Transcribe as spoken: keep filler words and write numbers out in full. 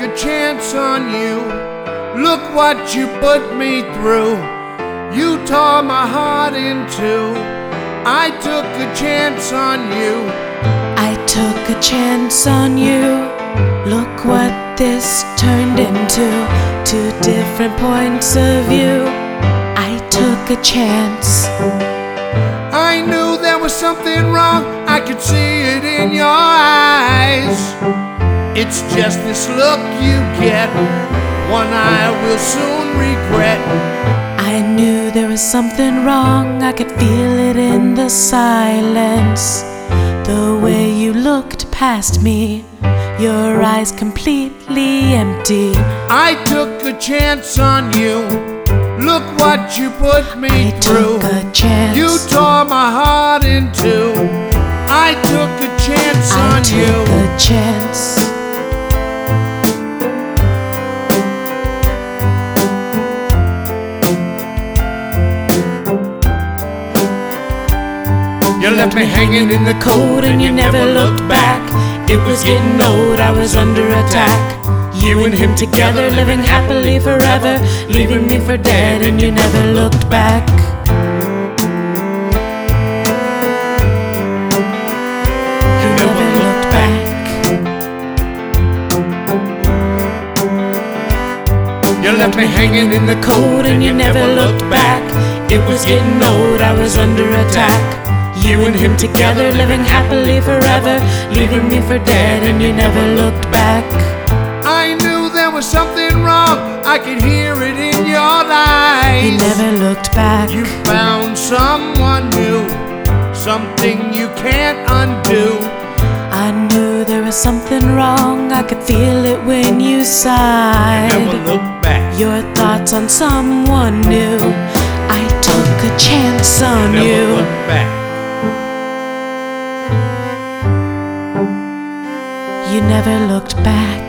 a chance on you. Look what you put me through. You tore my heart in two. I took a chance on you. I took a chance on you. Look what this turned into. Two different points of view. I took a chance. I knew there was something wrong. I could see it in your eyes. It's just this look you get, one I will soon regret. I knew there was something wrong. I could feel it in the silence. The way you looked past me, your eyes completely empty. I took a chance on you. Look what you put me I through. took a chance. You tore my heart in two. I took a chance I on took you. a chance. You left me hanging in the cold and you never looked back. It was getting old, I was under attack. You and him together, living happily forever, leaving me for dead, and you never looked back. You never looked back. You left me hanging in the cold And you never looked back. It was getting old, I was under attack. You and him together, living happily forever, leaving me for dead, and you never looked back. I knew there was something wrong. I could hear it in your eyes. You never looked back. You found someone new, something you can't undo. I knew there was something wrong. I could feel it when you sighed. Never looked back. Your thoughts on someone new. I took a chance on Never you. looked back. You never looked back.